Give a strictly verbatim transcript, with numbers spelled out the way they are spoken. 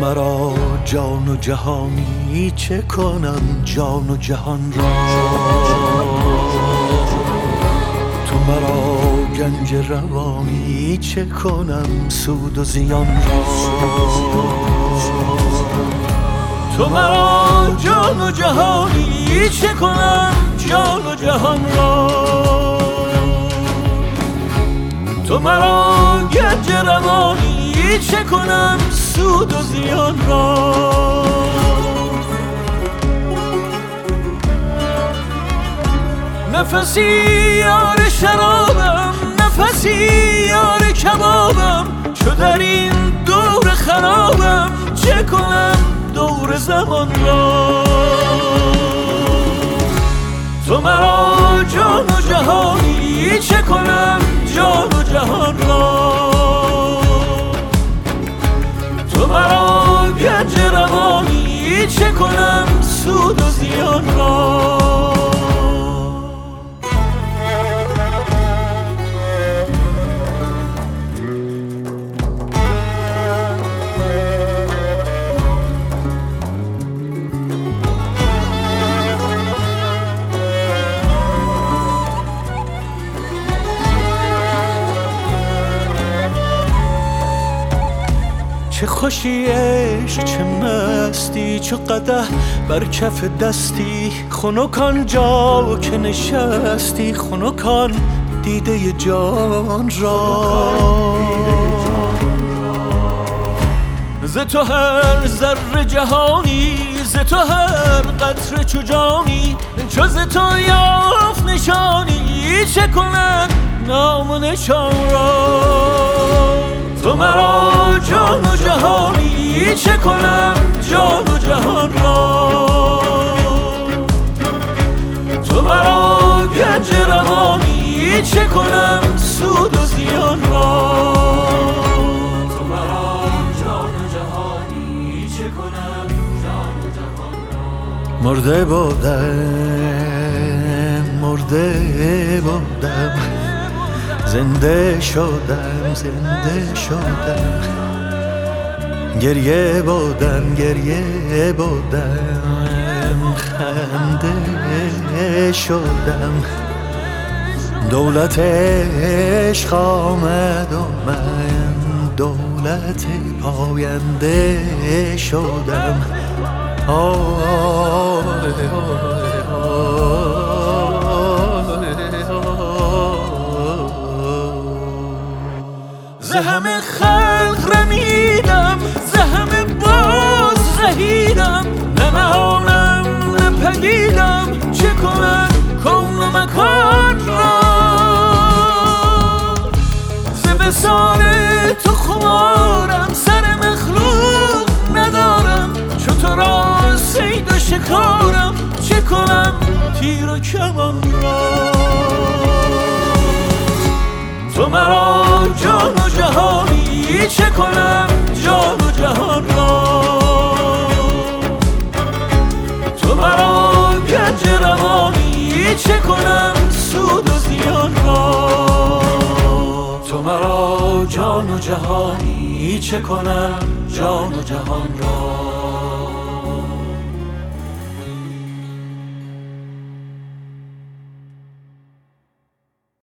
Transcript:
مرا جان و جهانی چه کنم جان و جهان را، تو مرا گنج روانی چه کنم سود و زیان را، تو مرا جان و جهانی چه کنم جان و جهان را، تو مرا گنج روانی چه کنم سود و زیان را. نفسی یار شرابم، نفسی یار کبابم، چو در این دور خرابم چه کنم دور زمان را، تو مرا جان و جهانی چه کنم جان و جهان را، تو مرا گنج روانی چه کنم سود و زیان را. چه خوشی عشق چه مستی، چه قدح بر کف دستی، خنکان جا که نشستی، خنکان دیده جان را، ز تو هر ذره جهانی، ز تو هر قطره چو جانی، چو ز تو یافت نشانی چه کند نام و نشان را، تو مرا جان و جهانی چه کنم جان و جهان را، تو مرا گنج روانی چه کنم سود و زیان را، تو مرا جان و جهانی چه کنم جان و جهان را. مرده بودم مرده بودم زنده شدم زنده شدم، گریه بودم گریه بودم خنده شدم، دولت عشق آمد و من دولت پاینده شدم. آه ز همه خلق رمیدم، ز همه باز زهیدم، نه نهانم نه پدیدم چه کنم کون و مکان را، ز وصال تو خمارم سر مخلوق ندارم، چو تو را صید و شکارم چه کنم تیر و کمان را، تو مرا جان و جهانی چه کنم جان و جهان را، تو مرا گنج روانی چه کنم سود و زیان را، تو مرا جان و جهانی چه کنم جان و جهان را.